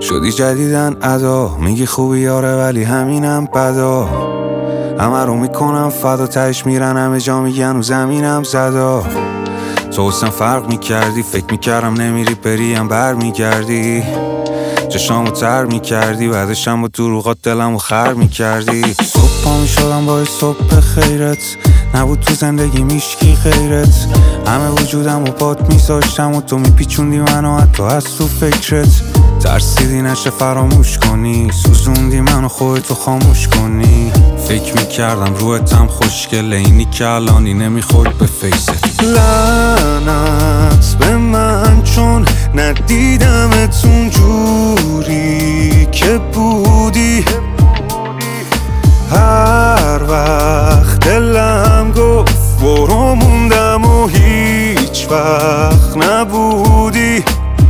شدی جدیدن ادا، میگی خوبی یاره ولی همینم بدا. همه رو میکنم فدا، تهش میرن همه جا میگن و زمینم زدا. تو حسن فرق میکردی، فکر میکردم نمیری بریم بر میگردی. چشامو تر میکردی، بعدشم با دروغات دلمو خر میکردی. صبح پا میشدم با صبح خیرت، نبود تو زندگی میشکی غیرت. همه وجودم و باد میذاشتم و تو میپیچوندی منو حتی از تو فکرت. ترسیدی نشه فراموش کنی، سوزوندی منو خودتو خاموش کنی. فکر میکردم روحتم خوشگله، اینی که الانی نمیخورد به فیست. لعنت به من چون ندیدمت اونجوری که بودی. هر وقت دلم گفت برو موندم و هیچ وقت نبودی.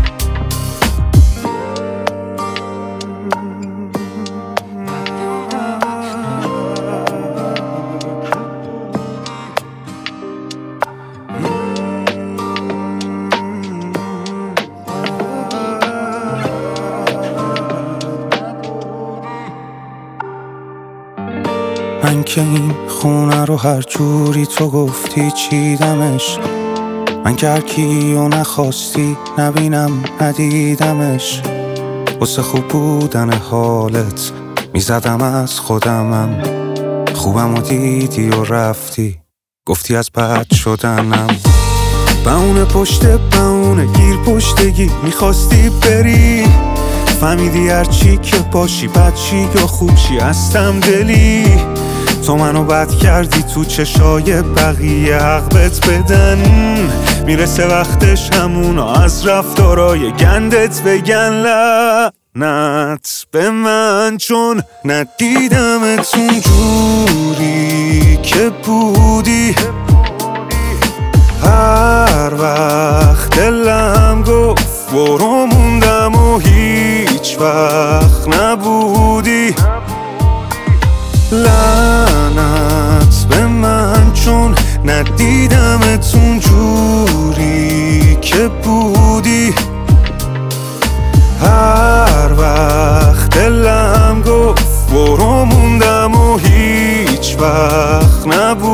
من که این خونه رو هر جوری تو گفتی چیدمش. من که هرکی و نخواستی نبینم ندیدمش. واسه خوب بودن حالت میزدم از خودمم. خوبم و دیدی و رفتی، گفتی از بد شدنم. بهونه پشت بهونه، گیر پشتگی میخواستی بری. فهمیدی هرچی که باشی بد چی یا خوب چی هستم دلی. تو منو بد کردی تو چشای بقیه حق بهت بدن. میرسه وقتش همونو از رفتارای گندت بگن. لعنت به من چون ندیدمت اونجوری که بودی. هر وقت دلم گفت برو موندم و هیچ وقت نبودی. لعنت به من چون ندیدمت اونجوری که بودی. هر وقت دلم گفت برو موندم و هیچ وقت نبودی.